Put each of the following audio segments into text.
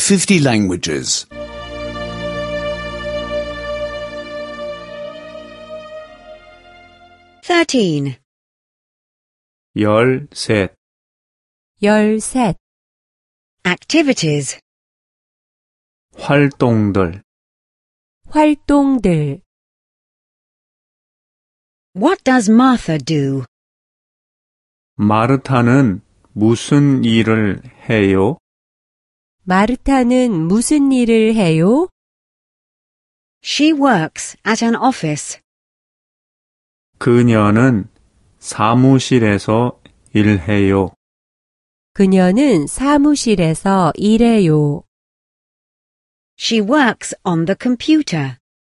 50 languages. 13. 13. Activities. 활동들. What does Martha do? 마르타는 무슨 일을 해요? 마르타는 무슨 일을 해요? She works at an office. 그녀는 사무실에서 일해요. 그녀는 사무실에서 일해요. She works on the computer.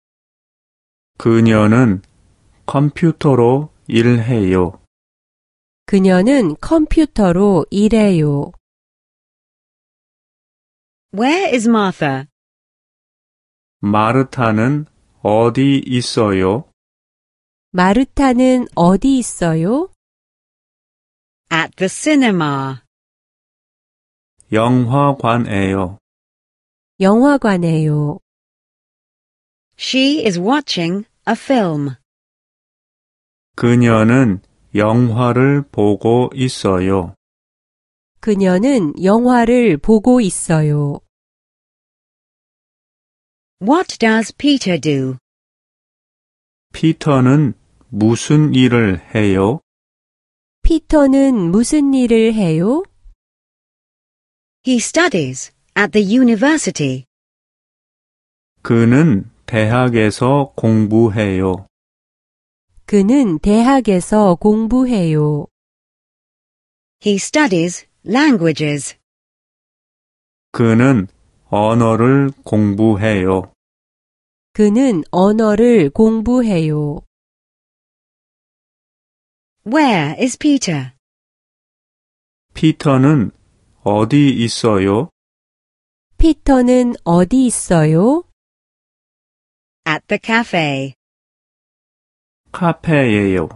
그녀는 컴퓨터로 일해요. 그녀는 컴퓨터로 일해요. Where is Martha? 마르타는 어디 있어요? 마르타는 어디 있어요? At the cinema. 영화관에요. 영화관에요. She is watching a film. 그녀는 영화를 보고 있어요. 그녀는 영화를 보고 있어요. What does Peter do? 피터는 무슨 일을 해요? 피터는 무슨 일을 해요? He studies at the university. 그는 대학에서 공부해요. 그는 대학에서 공부해요. He studies languages. 그는 언어를 공부해요. 그는 언어를 공부해요. Where is Peter? 피터는 어디 있어요? 피터는 어디 있어요? At the cafe. 카페예요.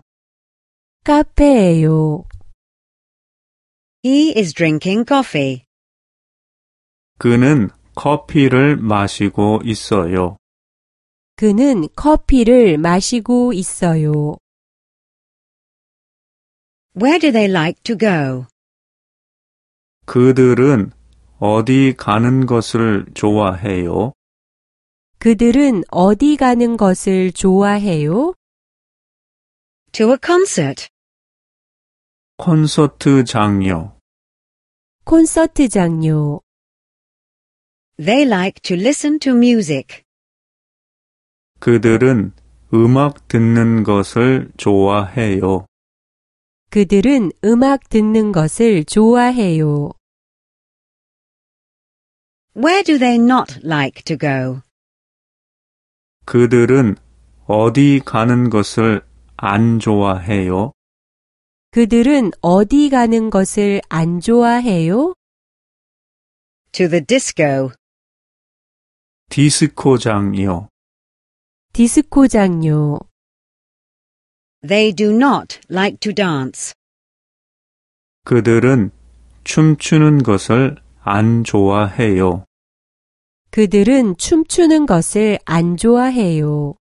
카페예요. He is drinking coffee. 그는 커피를 마시고 있어요. 그는 커피를 마시고 있어요. Where do they like to go? 그들은 어디 가는 것을 좋아해요? 그들은 어디 가는 것을 좋아해요? To a concert. 콘서트장요. 콘서트장요. They like to listen to music. 그들은 음악 듣는 것을 좋아해요. 그들은 음악 듣는 것을 좋아해요. Where do they not like to go? 그들은 어디 가는 것을 안 좋아해요? 그들은 어디 가는 것을 안 좋아해요? To the disco. 디스코장요. 디스코장요. They do not like to dance. 그들은 춤추는 것을 안 좋아해요. 그들은 춤추는 것을 안 좋아해요.